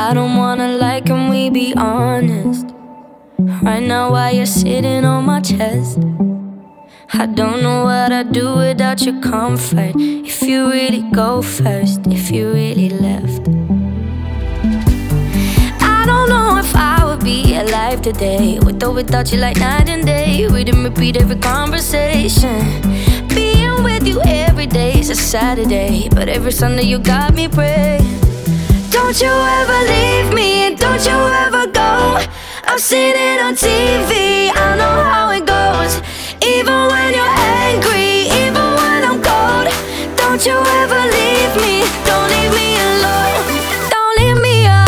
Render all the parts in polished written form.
I don't wanna lie, can we be honest? Right now while you're sitting on my chest, I don't know what I'd do without your comfort. If you really go first, if you really left, I don't know if I would be alive today, with or without you, like night and day. We didn't repeat every conversation. Being with you every day is a Saturday, but every Sunday you got me praying. Don't you ever leave me, don't you ever go. I've seen it on TV, I know how it goes. Even when you're angry, even when I'm cold, don't you ever leave me, don't leave me alone. Don't leave me alone.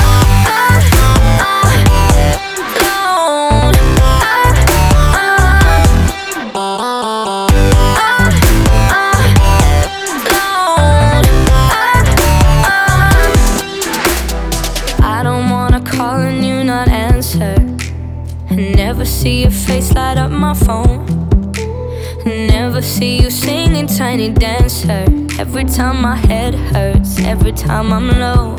I don't wanna call and you not answer, never see your face light up my phone, never see you singing Tiny Dancer. Every time my head hurts, every time I'm low.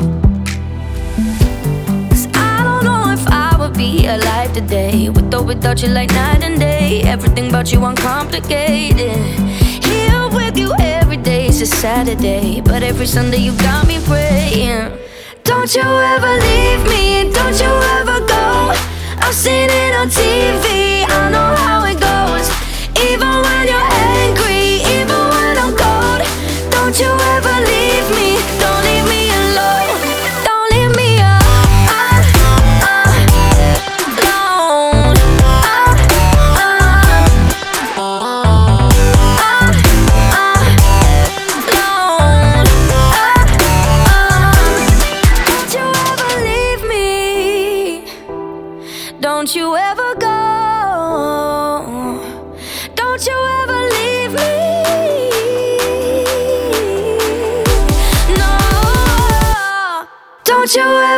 'Cause I don't know if I would be alive today, with or without you, like night and day. Everything about you uncomplicated. Here with you every day is a Saturday, but every Sunday you got me praying. Don't you ever leave me, don't you ever go. I've seen it on TV, I know how it goes. Even when you're angry, even when I'm cold, don't you ever leave me, don't leave me alone. Don't leave me alone. Don't you ever leave me, don't you ever go. Don't you ever leave me. No. Don't you